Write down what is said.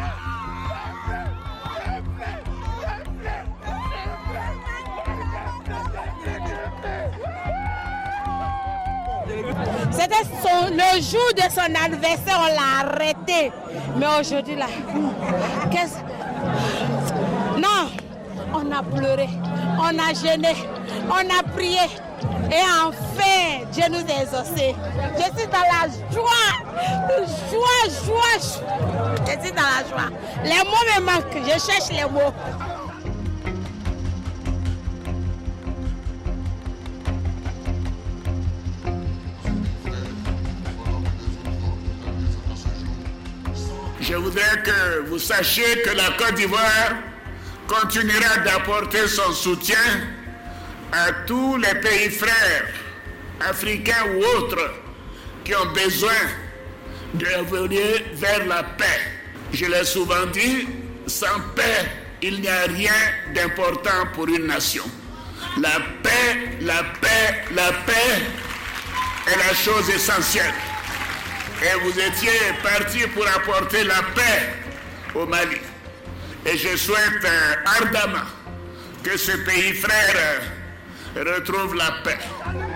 C'était le jour de son anniversaire, on l'a arrêté. Mais aujourd'hui, là, non, on a pleuré, on a jeûné, on a prié. Et enfin, Dieu nous a exaucés. Je suis dans la joie. Je suis dans la joie. Les mots me manquent, je cherche les mots. Je voudrais que vous sachiez que la Côte d'Ivoire continuera d'apporter son soutien à tous les pays frères, africains ou autres, qui ont besoin d'évoluer vers la paix. Je l'ai souvent dit, sans paix, il n'y a rien d'important pour une nation. La paix est la chose essentielle. Et vous étiez parti pour apporter la paix au Mali. Et je souhaite ardemment que ce pays frère retrouve la paix.